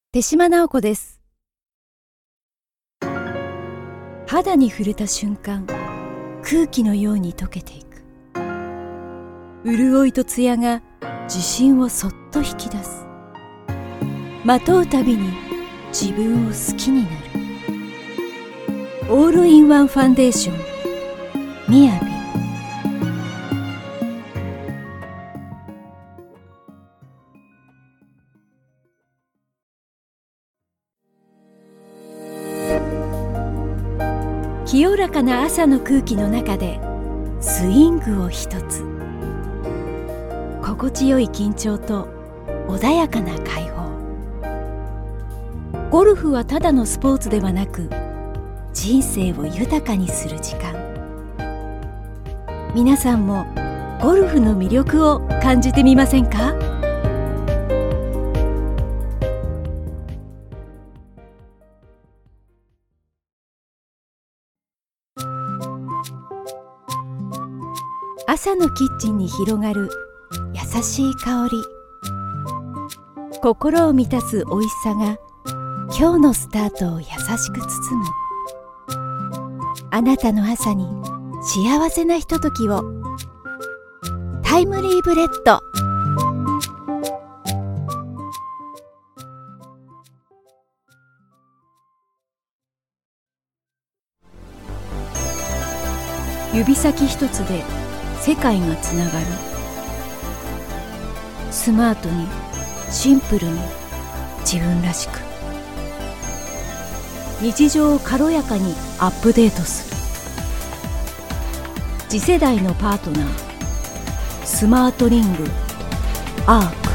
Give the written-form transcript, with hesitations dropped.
手島直子です。肌に触れた瞬間、空気のように溶けていく。潤いと艶が自信をそっと引き出す。まとうたびに自分を好きになる。オールインワンファンデーションみやび。清らかな朝の空気の中でスイングを一つ。心地よい緊張と穏やかな解放。ゴルフはただのスポーツではなく、人生を豊かにする時間。皆さんもゴルフの魅力を感じてみませんか？朝のキッチンに広がる優しい香り。心を満たすおいしさが今日のスタートを優しく包む。あなたの朝に幸せなひとときを。タイムリーブレッド。指先一つで世界がつながる。スマートにシンプルに自分らしく。日常を軽やかにアップデートする。次世代のパートナー、スマートリング R。